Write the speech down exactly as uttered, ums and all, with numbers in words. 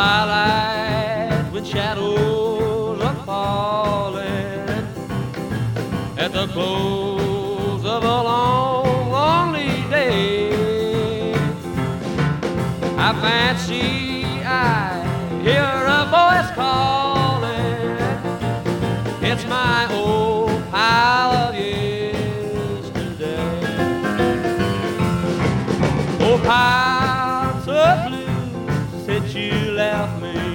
twilight when shadows are falling, at the close of a long, lonely day, I fancy I hear a voice calling. It's my old pal of yesterday. Oh, pal so blue since you left me.